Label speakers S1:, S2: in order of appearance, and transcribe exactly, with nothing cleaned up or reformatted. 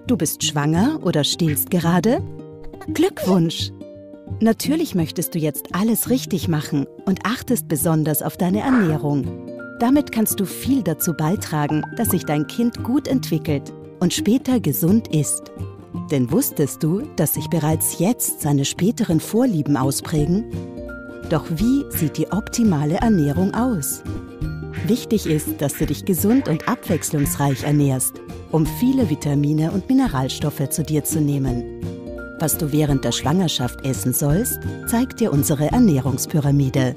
S1: Du bist schwanger oder stillst gerade? Glückwunsch! Natürlich möchtest du jetzt alles richtig machen und achtest besonders auf deine Ernährung. Damit kannst du viel dazu beitragen, dass sich dein Kind gut entwickelt und später gesund ist. Denn wusstest du, dass sich bereits jetzt seine späteren Vorlieben ausprägen? Doch wie sieht die optimale Ernährung aus? Wichtig ist, dass du dich gesund und abwechslungsreich ernährst, um viele Vitamine und Mineralstoffe zu dir zu nehmen. Was du während der Schwangerschaft essen sollst, zeigt dir unsere Ernährungspyramide.